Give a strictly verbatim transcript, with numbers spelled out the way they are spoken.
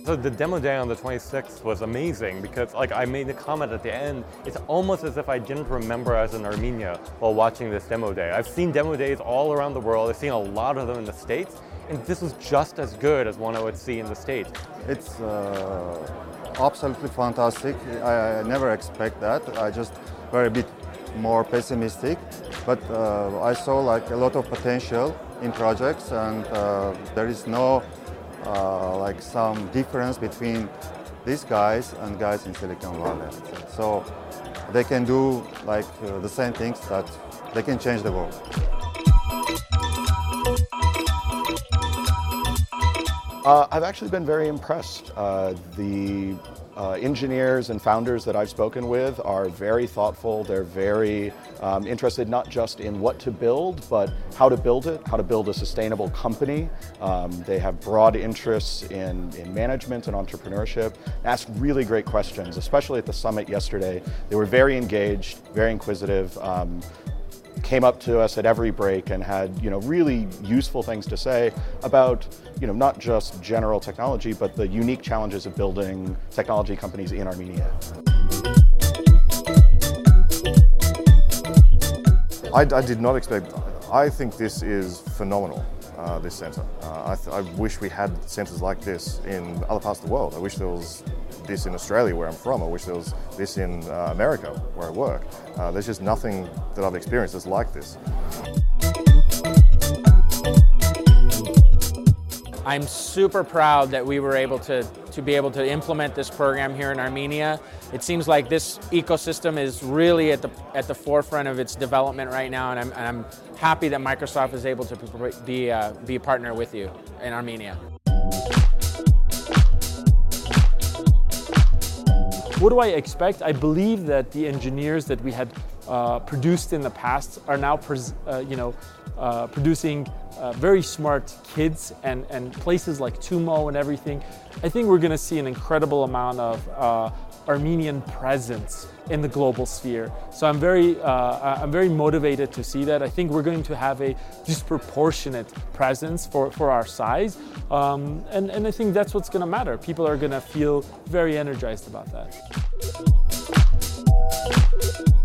So the demo day on the twenty-sixth was amazing because like I made a comment at the end, it's almost as if I didn't remember I was in Armenia while watching this demo day. I've seen demo days all around the world, I've seen a lot of them in the States, and this was just as good as one I would see in the States. It's uh, absolutely fantastic. I, I never expect that. I just very bit more pessimistic, but uh, I saw like a lot of potential in projects, and uh, there is no uh, like some difference between these guys and guys in Silicon Valley. So they can do like uh, the same things, that they can change the world. Uh, I've actually been very impressed. Uh, the uh, engineers and founders that I've spoken with are very thoughtful. They're very um, interested not just in what to build, but how to build it, how to build a sustainable company. Um, they have broad interests in, in management and entrepreneurship. Ask really great questions, especially at the summit yesterday. They were very engaged, very inquisitive. Um, came up to us at every break and had, you know, really useful things to say about, you know, not just general technology, but the unique challenges of building technology companies in Armenia. I, I did not expect, I think this is phenomenal, uh, this centre. Uh, I, th I wish we had centres like this in other parts of the world. I wish there was this in Australia, where I'm from. I wish there was this in uh, America, where I work. Uh, there's just nothing that I've experienced that's like this. I'm super proud that we were able to, to be able to implement this program here in Armenia. It seems like this ecosystem is really at the, at the forefront of its development right now, and I'm, and I'm happy that Microsoft is able to be, uh, be a partner with you in Armenia. What do I expect? I believe that the engineers that we had uh, produced in the past are now pres uh, you know, uh, producing uh, very smart kids and, and places like Tumo and everything. I think we're going to see an incredible amount of uh, Armenian presence in the global sphere. So I'm very, uh, I'm very motivated to see that. I think we're going to have a disproportionate presence for, for our size. Um, and, and I think that's what's going to matter. People are going to feel very energized about that.